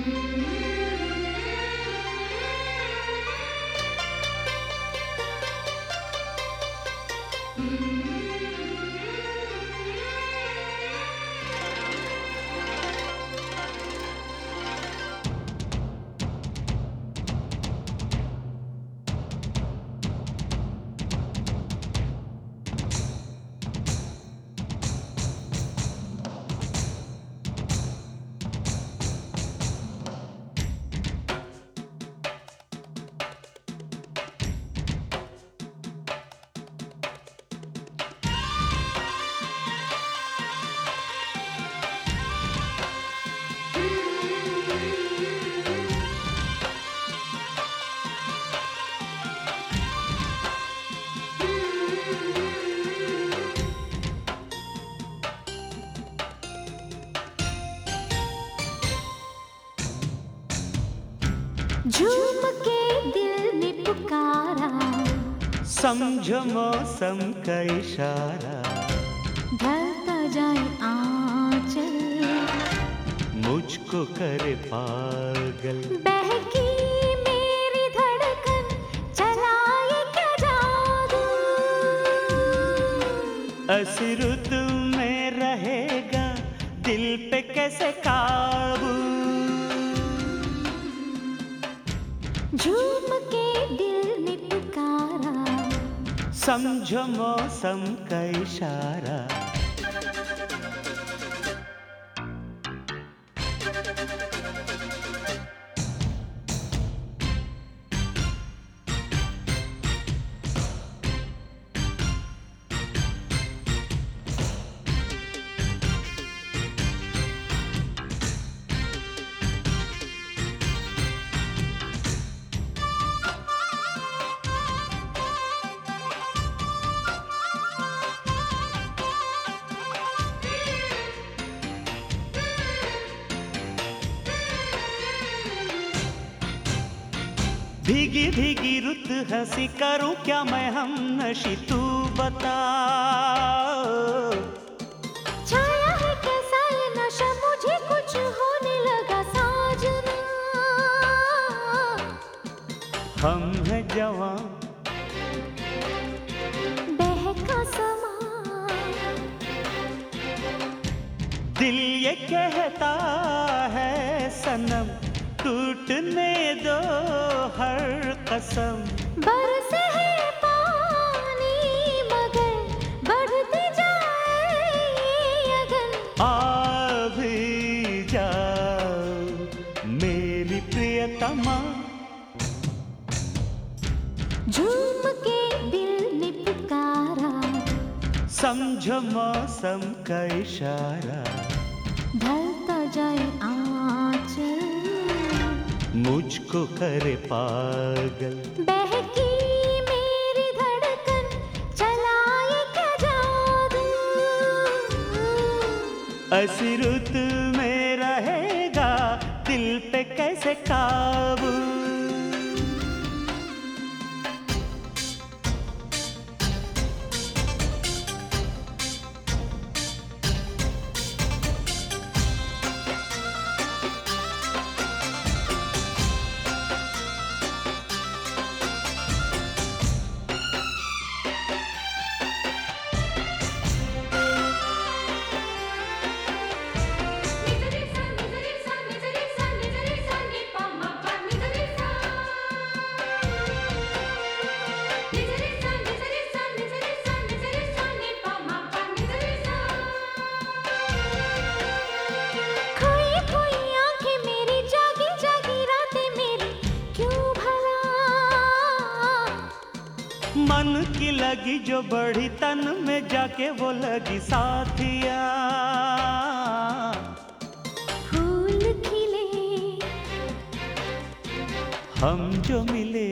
झूम के दिल ने पुकारा, समझो मौसम का इशारा। ढलता जाए आंचल, मुझको करे पागल। बहकी मेरी धड़कन, चलाए क्या जादू। ऐसी रुतु में रहेगा दिल पे कैसे काबू। झूम के दिल ने पुकारा, समझो मौसम का इशारा। भीगी भीगी रुत हंसी करूं क्या मैं हम नशी, तू बता। छाया है कैसा ये नशा, मुझे कुछ होने लगा साजना। हम हैं जवां, बहका समा, दिल ये कहता है सनम, टूटने दो हर कसम। बरसे है पानी मगर बढ़ती जाए ये अगन। आ भी जाओ मेरी प्रियतमा। झूम के दिल ने पुकारा, समझो मौसम का इशारा। ढलता जाए आंचल, मुझको करे पागल। बहकी मेरी धड़कन, चलाए क्या जादू। ऐसी रुत में रहेगा दिल पे कैसे काबू। मन की लगी जो बढ़ी तन में जाके वो लगी साथिया। फूल खिले, हम जो मिले,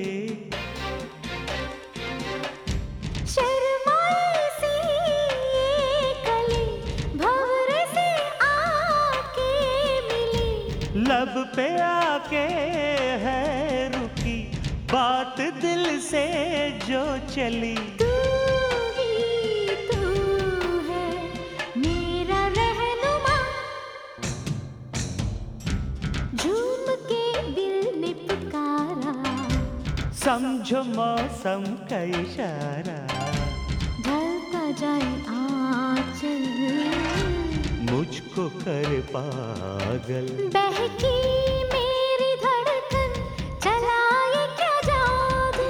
शर्माई सी ये कली भंवरे से आके मिली। लब पे आके है रुकी बात दिल से जो चली। तू ही तू है मेरा रहनुमा, झूम के दिल ने पुकारा, समझो मौसम का इशारा, ढलता जाए आंचल, मुझको कर पागल। बहकी मेरी धड़कन, चलाए क्या जादू,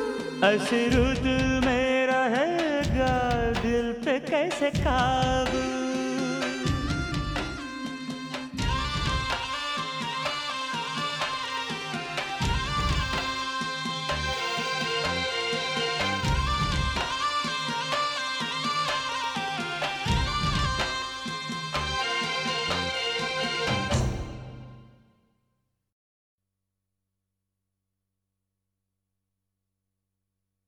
अशरुद में रहेगा दिल पे कैसे काबू।